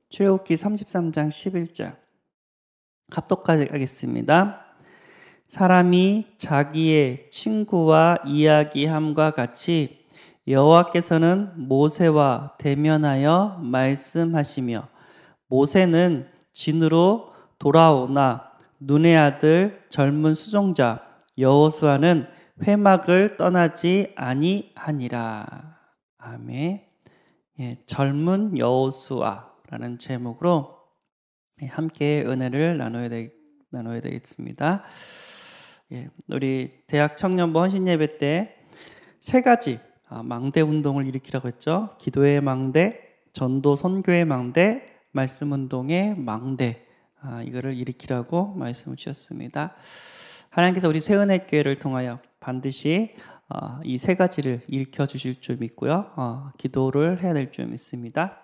출애굽기 33장 11절 합독하겠습니다. 사람이 자기의 친구와 이야기함과 같이 여호와께서는 모세와 대면하여 말씀하시며 모세는 진으로 돌아오나 눈의 아들 젊은 수종자 여호수아는 회막을 떠나지 아니하니라. 아멘. 젊은 여호수아라는 제목으로 함께 은혜를 나눠야 되겠습니다. 우리 대학 청년부 헌신예배 때 세 가지 망대 운동을 일으키라고 했죠. 기도의 망대, 전도 선교의 망대, 말씀 운동의 망대, 이거를 일으키라고 말씀을 주셨습니다. 하나님께서 우리 새은혜교회를 통하여 반드시 이 세 가지를 일으켜 주실 줄 믿고요. 기도를 해야 될 줄 믿습니다.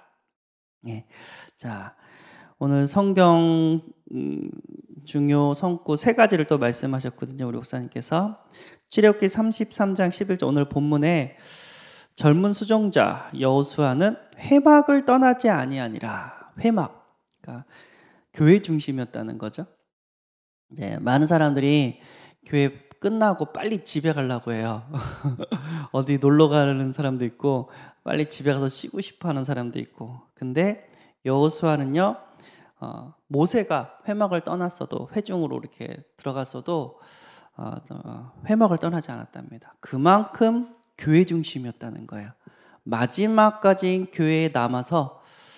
자, 오늘 성경 중요 성구 세 가지를 또 말씀하셨거든요. 우리 목사님께서 출애굽기 33장 11절 오늘 본문에 젊은 수종자 여호수아는 회막을 떠나지 아니하니라. 회막, 그러니까 교회 중심이었다는 거죠. 많은 사람들이 교회 끝나고 빨리 집에 가려고 해요. 어디 놀러 가는 사람도 있고 빨리 집에 가서 쉬고 싶어 하는 사람도 있고. 근데 여호수아는요, 모세가 회막을 떠났어도 회중으로 이렇게 들어갔어도 회막을 떠나지 않았답니다. 그만큼 교회 중심이었다는 거예요. 마지막까지 교회에 남아서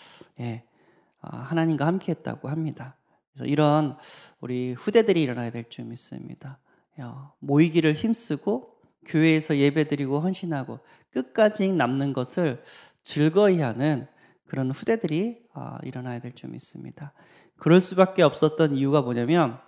하나님과 함께했다고 합니다. 그래서 이런 우리 후대들이 일어나야 될 줄 믿습니다. 모이기를 힘쓰고 교회에서 예배드리고 헌신하고 끝까지 남는 것을 즐거이 하는 그런 후대들이 일어나야 될 줄 믿습니다. 그럴 수밖에 없었던 이유가 뭐냐면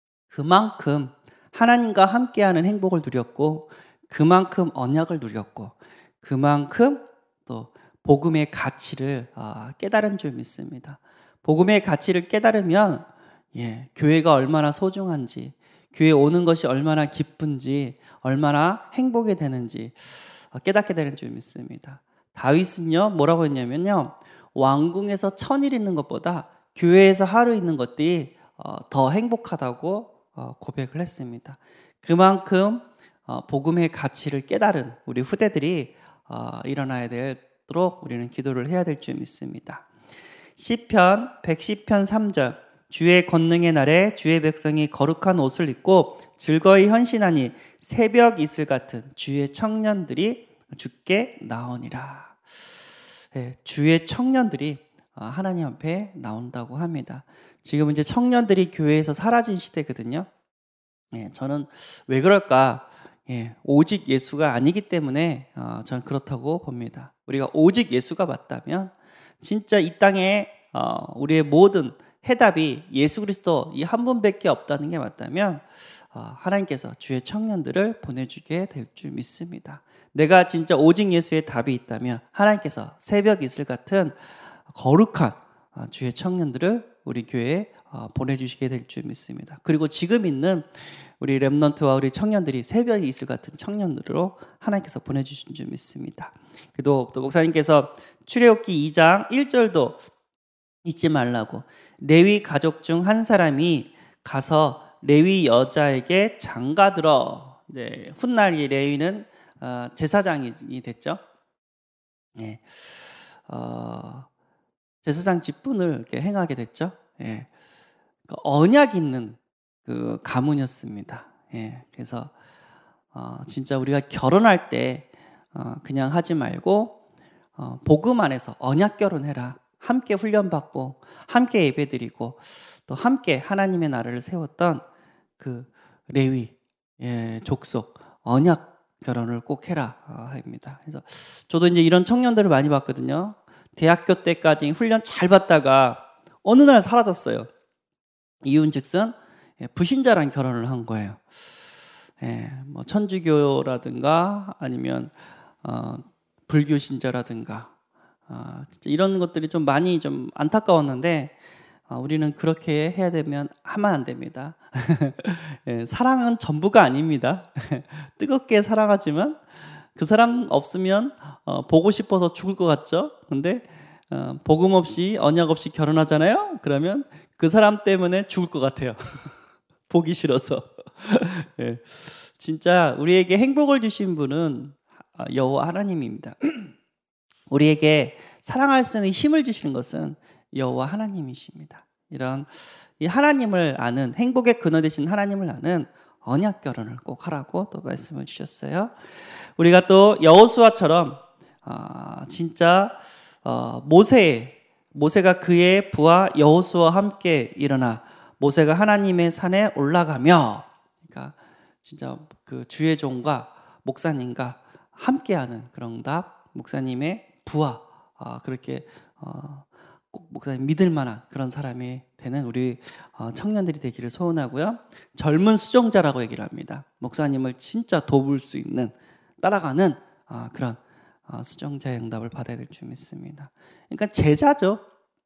그만큼 하나님과 함께하는 행복을 누렸고 그만큼 언약을 누렸고 그만큼 또 복음의 가치를 깨달은 줄 믿습니다. 복음의 가치를 깨달으면 교회가 얼마나 소중한지, 교회 오는 것이 얼마나 기쁜지, 얼마나 행복이 되는지 깨닫게 되는 줄 믿습니다. 다윗은요, 뭐라고 했냐면요, 왕궁에서 천일 있는 것보다 교회에서 하루 있는 것들이 더 행복하다고 고백을 했습니다. 그만큼 복음의 가치를 깨달은 우리 후대들이 일어나야 되도록 우리는 기도를 해야 될 줄 믿습니다. 시편 110편 3절 주의 권능의 날에 주의 백성이 거룩한 옷을 입고 즐거이 헌신하니 새벽 이슬 같은 주의 청년들이 주께 나오니라. 주의 청년들이 하나님 앞에 나온다고 합니다. 지금 이제 청년들이 교회에서 사라진 시대거든요. 저는 왜 그럴까? 오직 예수가 아니기 때문에 저는 그렇다고 봅니다. 우리가 오직 예수가 맞다면 진짜 이 땅에 우리의 모든 해답이 예수 그리스도 이 한 분밖에 없다는 게 맞다면 하나님께서 주의 청년들을 보내주게 될 줄 믿습니다. 내가 진짜 오직 예수의 답이 있다면 하나님께서 새벽 이슬 같은 거룩한 주의 청년들을 우리 교회에 보내주시게 될 줄 믿습니다. 그리고 지금 있는 우리 렘넌트와 우리 청년들이 새벽 이슬 같은 청년들로 하나님께서 보내주신 줄 믿습니다. 그리고 또 목사님께서 출애굽기 2장 1절도 잊지 말라고 레위 가족 중 한 사람이 가서 레위 여자에게 장가들어. 훗날 레위는 제사장이 됐죠. 제사장 직분을 이렇게 행하게 됐죠. 언약 있는 그 가문이었습니다. 그래서 진짜 우리가 결혼할 때 그냥 하지 말고 복음 안에서 언약 결혼해라. 함께 훈련받고 함께 예배드리고 또 함께 하나님의 나라를 세웠던 그 레위 족속 언약 결혼을 꼭 해라 합니다. 그래서 저도 이제 이런 청년들을 많이 봤거든요. 대학교 때까지 훈련 잘 받다가 어느 날 사라졌어요. 이윤즉슨 불신자랑 결혼을 한 거예요. 뭐 천주교라든가 아니면 불교 신자라든가 진짜 이런 것들이 좀 많이 좀 안타까웠는데 우리는 그렇게 해야 되면 하면 안 됩니다. 사랑은 전부가 아닙니다. 뜨겁게 사랑하지만 그 사람 없으면 보고 싶어서 죽을 것 같죠? 근데 복음 없이 언약 없이 결혼하잖아요. 그러면 그 사람 때문에 죽을 것 같아요. 보기 싫어서. 예. 진짜 우리에게 행복을 주신 분은 여호와 하나님입니다. 우리에게 사랑할 수 있는 힘을 주시는 것은 여호와 하나님이십니다. 이런 이 하나님을 아는, 행복의 근원 되신 하나님을 아는 언약 결혼을 꼭 하라고 또 말씀을 주셨어요. 우리가 또 여호수아처럼 진짜 모세가 그의 부하 여호수아와 함께 일어나 모세가 하나님의 산에 올라가며, 그러니까 진짜 그 주의 종과 목사님과 함께하는 그런 응답, 목사님의 부하, 그렇게 꼭 목사님 믿을 만한 그런 사람이 되는 우리 청년들이 되기를 소원하고요. 젊은 수종자라고 얘기를 합니다. 목사님을 진짜 돕을 수 있는, 따라가는 그런 수종자의 응답을 받아야 될 줄 믿습니다. 그러니까 제자죠.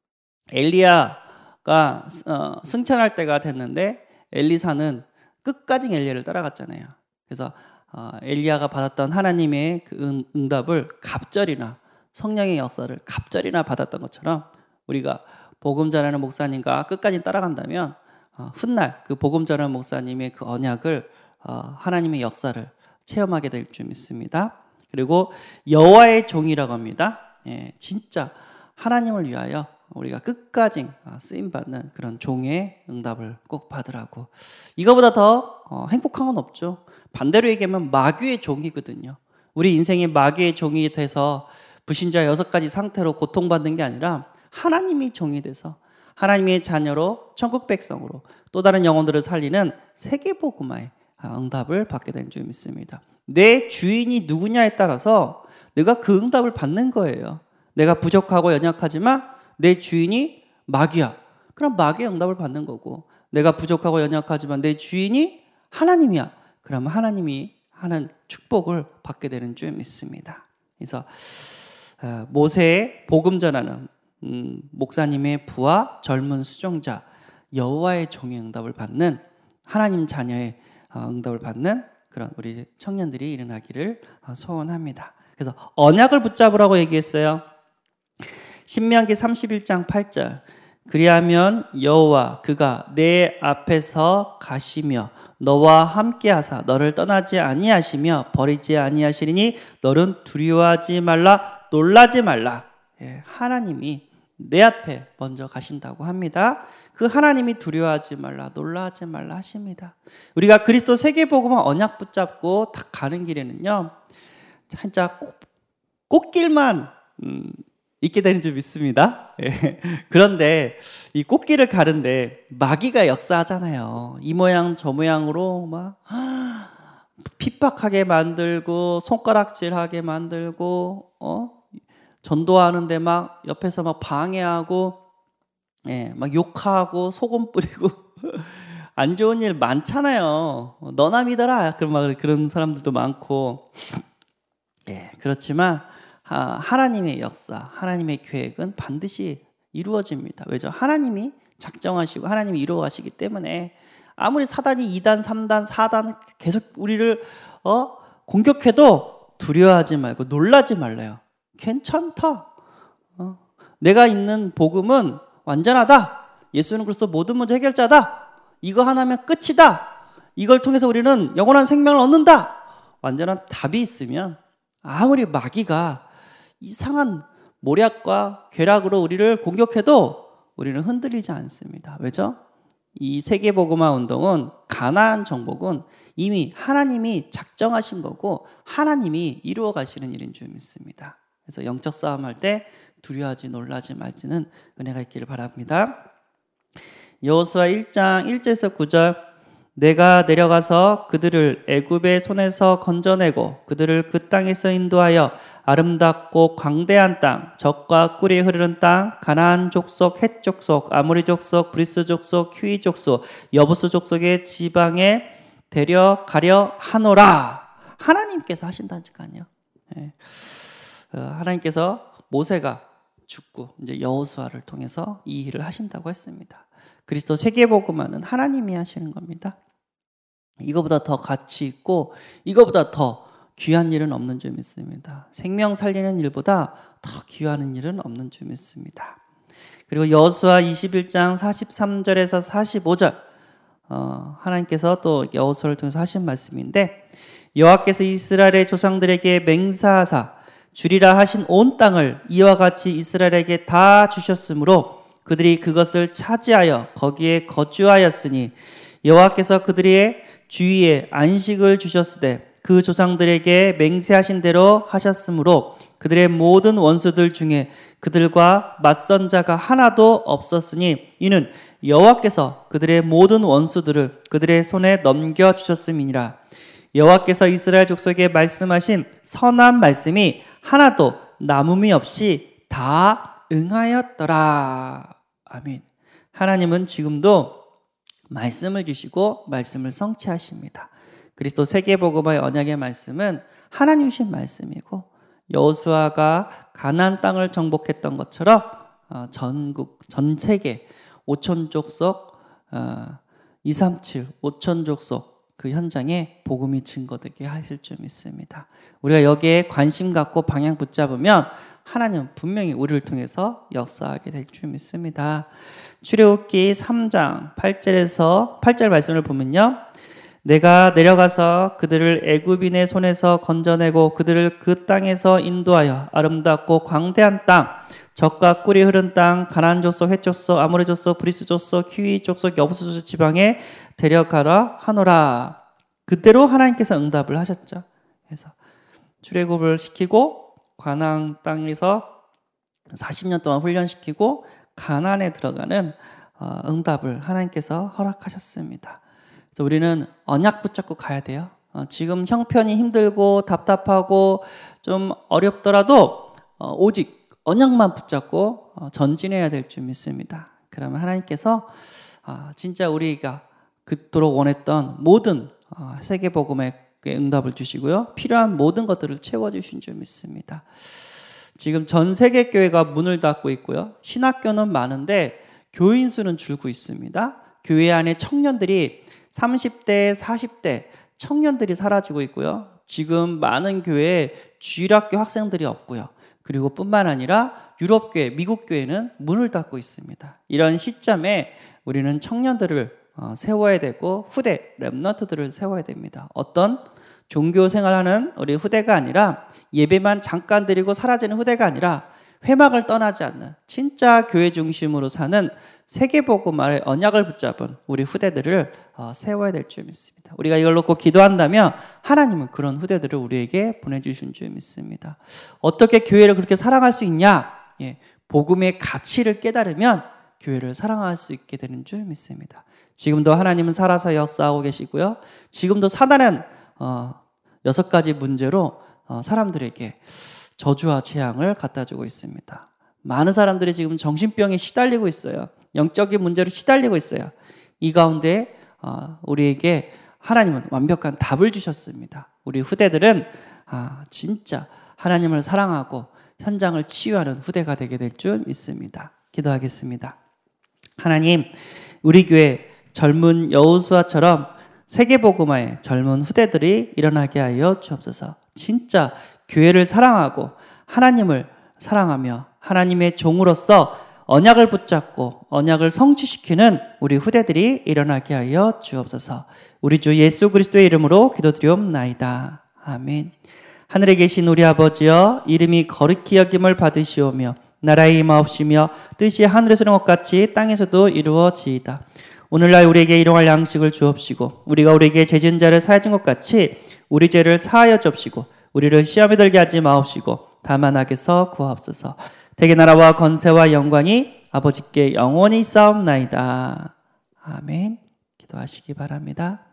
엘리야가 승천할 때가 됐는데 엘리사는 끝까지 엘리야를 따라갔잖아요. 그래서 엘리야가 받았던 하나님의 그 응답을 갑절이나 성령의 역사를 갑절이나 받았던 것처럼 우리가 복음 전하는 목사님과 끝까지 따라간다면 훗날 그 복음 전하는 목사님의 그 언약을 하나님의 역사를 체험하게 될 줄 믿습니다. 그리고 여호와의 종이라고 합니다. 예, 진짜 하나님을 위하여 우리가 끝까지 쓰임받는 그런 종의 응답을 꼭 받으라고. 이거보다 더 행복한 건 없죠. 반대로 얘기하면 마귀의 종이거든요. 우리 인생이 마귀의 종이 돼서 불신자 6가지 상태로 고통받는 게 아니라 하나님이 종이 돼서 하나님의 자녀로 천국 백성으로 또 다른 영혼들을 살리는 세계복음화의 응답을 받게 된 줄 믿습니다. 내 주인이 누구냐에 따라서 내가 그 응답을 받는 거예요. 내가 부족하고 연약하지만 내 주인이 마귀야. 그럼 마귀의 응답을 받는 거고, 내가 부족하고 연약하지만 내 주인이 하나님이야. 그러면 하나님이 하는 축복을 받게 되는 줄 믿습니다. 그래서 모세의 복음 전하는 목사님의 부하, 젊은 수종자, 여호와의 종의 응답을 받는, 하나님 자녀의 응답을 받는 그런 우리 청년들이 일어나기를 소원합니다. 그래서 언약을 붙잡으라고 얘기했어요. 신명기 31장 8절. 그리하면 여호와 그가 내 앞에서 가시며 너와 함께하사 너를 떠나지 아니하시며 버리지 아니하시리니 너는 두려워하지 말라, 놀라지 말라. 예, 하나님이 내 앞에 먼저 가신다고 합니다. 그 하나님이 두려워하지 말라, 놀라지 말라 하십니다. 우리가 그리스도 세계복음화 언약 붙잡고 딱 가는 길에는요, 진짜 꽃길만 있게 되는 줄 믿습니다. 예. 그런데 이 꽃길을 가는데 마귀가 역사하잖아요. 이 모양 저 모양으로 막 핍박하게 만들고 손가락질하게 만들고 전도하는데 막 옆에서 막 방해하고, 예, 막 욕하고 소금 뿌리고 안 좋은 일 많잖아요. 너나 믿어라. 그런 사람들도 많고. 예, 그렇지만 하나님의 역사, 하나님의 계획은 반드시 이루어집니다. 왜죠? 하나님이 작정하시고 하나님이 이루어가시기 때문에 아무리 사단이 2단, 3단, 4단 계속 우리를 공격해도 두려워하지 말고 놀라지 말래요. 괜찮다. 내가 있는 복음은 완전하다. 예수는 그리스도 모든 문제 해결자다. 이거 하나면 끝이다. 이걸 통해서 우리는 영원한 생명을 얻는다. 완전한 답이 있으면 아무리 마귀가 이상한 모략과 괴락으로 우리를 공격해도 우리는 흔들리지 않습니다. 왜죠? 이 세계복음화 운동은, 가나안 정복은 이미 하나님이 작정하신 거고 하나님이 이루어 가시는 일인 줄 믿습니다. 그래서 영적 싸움할 때 두려워하지 놀라지 말지는 은혜가 있기를 바랍니다. 여호수아 1장 1절에서 9절. 내가 내려가서 그들을 애굽의 손에서 건져내고 그들을 그 땅에서 인도하여 아름답고 광대한 땅, 젖과 꿀이 흐르는 땅, 가나안 족속, 헷 족속, 아모리 족속, 브리스 족속, 히위 족속, 여부스 족속의 지방에 데려가려 하노라. 하나님께서 하신다니까요. 예. 하나님께서 모세가 죽고 이제 여호수아를 통해서 이 일을 하신다고 했습니다. 그리스도 세계복음화는 하나님이 하시는 겁니다. 이거보다 더 가치 있고 이거보다 더 귀한 일은 없는 줄 믿습니다. 생명 살리는 일보다 더 귀한 일은 없는 줄 믿습니다. 그리고 여호수아 21장 43절에서 45절 하나님께서 또 여호수아를 통해서 하신 말씀인데, 여호와께서 이스라엘의 조상들에게 맹세하사 주리라 하신 온 땅을 이와 같이 이스라엘에게 다 주셨으므로 그들이 그것을 차지하여 거기에 거주하였으니 여호와께서 그들의 주위에 안식을 주셨으되 그 조상들에게 맹세하신 대로 하셨으므로 그들의 모든 원수들 중에 그들과 맞선 자가 하나도 없었으니 이는 여호와께서 그들의 모든 원수들을 그들의 손에 넘겨주셨음이니라. 여호와께서 이스라엘 족속에게 말씀하신 선한 말씀이 하나도 남음이 없이 다 응하였더라. 아멘. 하나님은 지금도 말씀을 주시고 말씀을 성취하십니다. 그리스도 세계복음화의 언약의 말씀은 하나님 주신 말씀이고, 여호수아가 가나안 땅을 정복했던 것처럼 전 세계 5천 족속 237 5천 족속 그 현장에 복음이 증거되게 하실 줄 믿습니다. 우리가 여기에 관심 갖고 방향 붙잡으면 하나님은 분명히 우리를 통해서 역사하게 될 줄 믿습니다. 출애굽기 3장 8절 말씀을 보면요, 내가 내려가서 그들을 애굽인의 손에서 건져내고 그들을 그 땅에서 인도하여 아름답고 광대한 땅, 젖과 꿀이 흐른 땅, 가나안 족속, 헷 족속, 아모리 족속, 브리스 족속, 히위 족속, 여부스 족속 지방에 데려가라 하노라. 그대로 하나님께서 응답을 하셨죠. 그래서 출애굽을 시키고 가나안 땅에서 40년 동안 훈련시키고 가나안에 들어가는 응답을 하나님께서 허락하셨습니다. 그래서 우리는 언약 붙잡고 가야 돼요. 지금 형편이 힘들고 답답하고 좀 어렵더라도 오직 언약만 붙잡고 전진해야 될 줄 믿습니다. 그러면 하나님께서 진짜 우리가 그토록 원했던 모든 세계복음의 응답을 주시고요, 필요한 모든 것들을 채워주신 줄 믿습니다. 지금 전 세계 교회가 문을 닫고 있고요, 신학교는 많은데 교인 수는 줄고 있습니다. 교회 안에 청년들이 30대, 40대 청년들이 사라지고 있고요, 지금 많은 교회에 주일학교 학생들이 없고요, 그리고 뿐만 아니라 유럽교회, 미국교회는 문을 닫고 있습니다. 이런 시점에 우리는 청년들을 세워야 되고 후대, 렘넌트들을 세워야 됩니다. 어떤 종교 생활하는 우리 후대가 아니라, 예배만 잠깐 드리고 사라지는 후대가 아니라, 회막을 떠나지 않는 진짜 교회 중심으로 사는 세계복음화의 언약을 붙잡은 우리 후대들을 세워야 될 줄 믿습니다. 우리가 이걸 놓고 기도한다면 하나님은 그런 후대들을 우리에게 보내주신 줄 믿습니다. 어떻게 교회를 그렇게 사랑할 수 있냐? 복음의 가치를 깨달으면 교회를 사랑할 수 있게 되는 줄 믿습니다. 지금도 하나님은 살아서 역사하고 계시고요, 지금도 사단은 6가지 문제로 사람들에게 저주와 재앙을 갖다 주고 있습니다. 많은 사람들이 지금 정신병에 시달리고 있어요. 영적인 문제로 시달리고 있어요. 이 가운데 우리에게 하나님은 완벽한 답을 주셨습니다. 우리 후대들은 진짜 하나님을 사랑하고 현장을 치유하는 후대가 되게 될 줄 믿습니다. 기도하겠습니다. 하나님, 우리 교회 젊은 여호수아처럼 세계복음화의 젊은 후대들이 일어나게 하여 주옵소서. 진짜 교회를 사랑하고 하나님을 사랑하며 하나님의 종으로서 언약을 붙잡고 언약을 성취시키는 우리 후대들이 일어나게 하여 주옵소서. 우리 주 예수 그리스도의 이름으로 기도드리옵나이다. 아멘. 하늘에 계신 우리 아버지여, 이름이 거룩히 여김을 받으시오며 나라의 임하옵시며 뜻이 하늘에서 것 같이 땅에서도 이루어지이다. 오늘날 우리에게 일용할 양식을 주옵시고 우리가 우리에게 죄 지은 자를 사하여 준 것 같이 우리 죄를 사하여 주옵시고 우리를 시험에 들게 하지 마옵시고 다만 악에서 구하옵소서. 대개 나라와 권세와 영광이 아버지께 영원히 있사옵나이다. 아멘. 기도하시기 바랍니다.